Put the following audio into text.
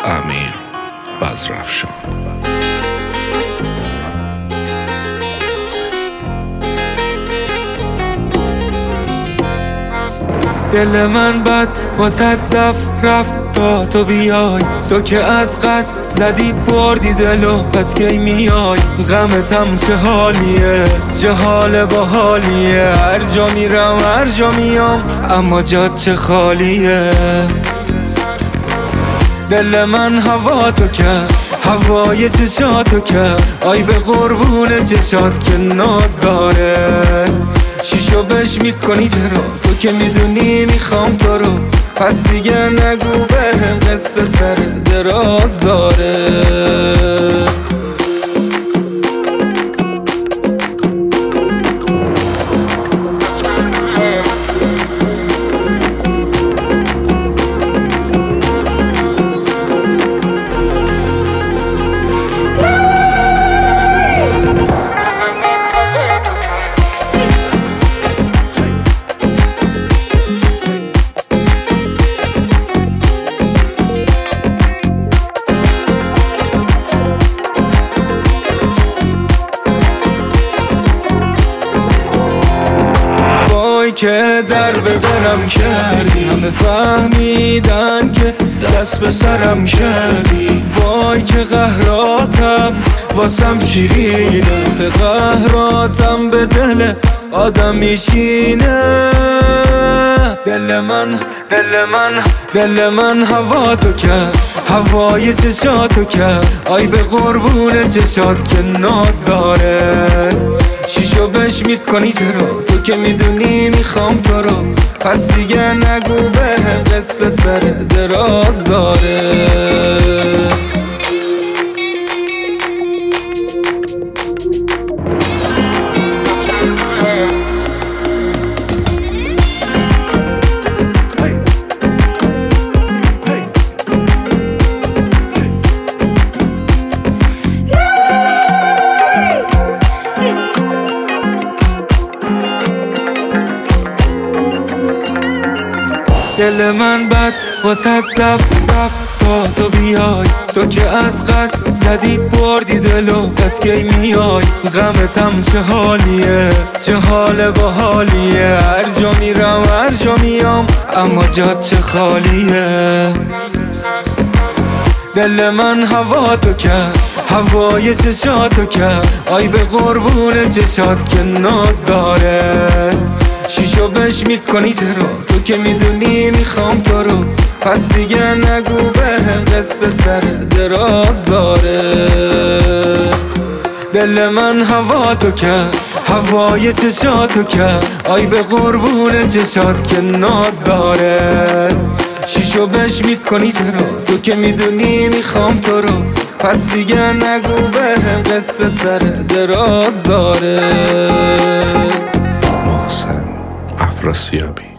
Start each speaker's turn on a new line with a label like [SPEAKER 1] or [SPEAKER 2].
[SPEAKER 1] امیر بزرافشان.
[SPEAKER 2] دل من بد واسه زف رفت تا تو بیای، تو که از قصد زدی بردی دلو، پس کی میای؟ غمتم چه حالیه، چه حال با حالیه، هر جا میرم هر جا میام اما جات چه خالیه. دل من هوا تو کرد، هوای چشاتو کرد، آی به قربون چشات که ناز داره. شیشو بش میکنی چرا؟ تو که میدونی میخوام تو رو، پس دیگه نگو بهم قصه سر دراز داره. که در به درم کردی، همه فهمیدن که دست به سرم کردی. وای که قهراتم واسم شیرینه، که قهراتم به دل آدم میشینه. دل من هوا تو کرد، هوای چشاتو کرد، آی به قربون چشات که ناز داره. شیشو بش میکنی چرا؟ تو که میدونی میخوام تو رو، پس دیگه نگو بهم قصه سر دراز داره. دل من بد واسه زف رفت تا تو بیای، تو که از قصد زدی بردی دلو، پس کی میای؟ غمتم چه حالیه، چه حال با حالیه، هر جا میرم هر جا میام اما جات چه خالیه. دل من هوا تو کرد، هوای چشاتو کرد، آی به قربون چشات که ناز داره. شیشو بش میکنی چرا؟ تو که میدونی میخوام تو رو، پس دیگه نگو بهم قصه سر دراز داره. دل من هوا تو کرد، هوای چشاتو کرد، آی به قربون چشات که ناز داره. شیشو بش میکنی چرا؟ تو که میدونی میخوام تو رو، پس دیگه نگو بهم قصه سر دراز داره.
[SPEAKER 1] محسن افراسیابی.